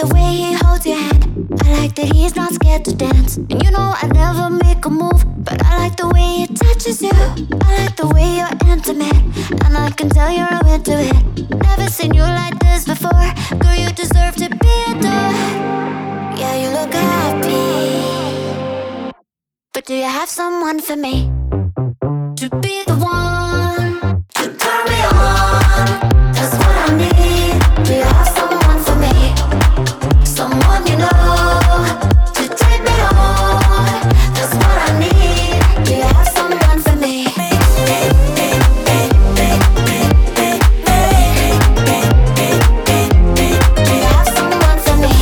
the way he holds your hand. I like that he's not scared to dance. And you know I'd never make a move, but I like the way he touches you. I like the way you're intimate, and I can tell you're into it. Never seen you like this before. Girl, you deserve to be adored. Yeah, you look happy, but do you have someone for me? To be the one to turn me on, that's what I need. Do you have someone for me? Someone you know to take me on, that's what I need. Do you have someone for me? Do you have someone for me?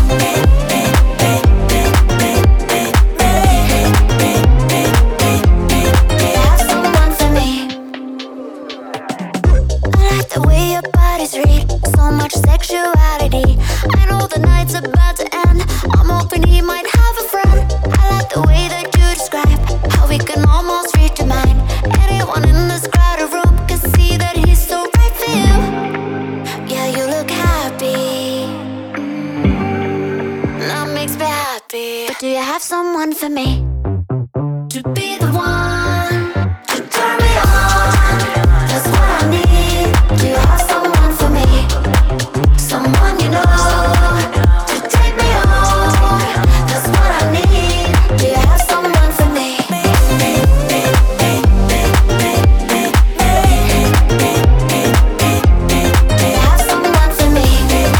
The way your body's read, so much sexuality. I know the night's about to end, I'm hoping he might have a friend. I like the way that you describe how we can almost read your mind. Anyone in this crowded room can see that he's so right for you. Yeah, you look happy, that makes me happy. But do you have someone for me? To be the one to turn me on, that's what I need. Do you have someone for me? Someone you know to take me on, that's what I need. Do you have someone for me? Do you have someone for me?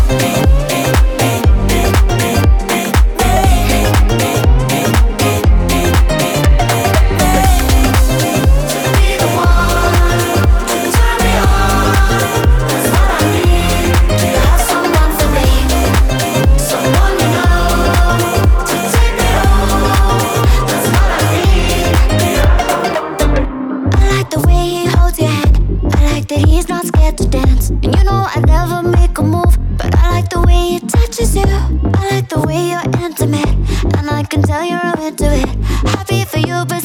That he's not scared to dance. And you know I'd never make a move, but I like the way he touches you. I like the way you're intimate, and I can tell you're into it. Happy for you, but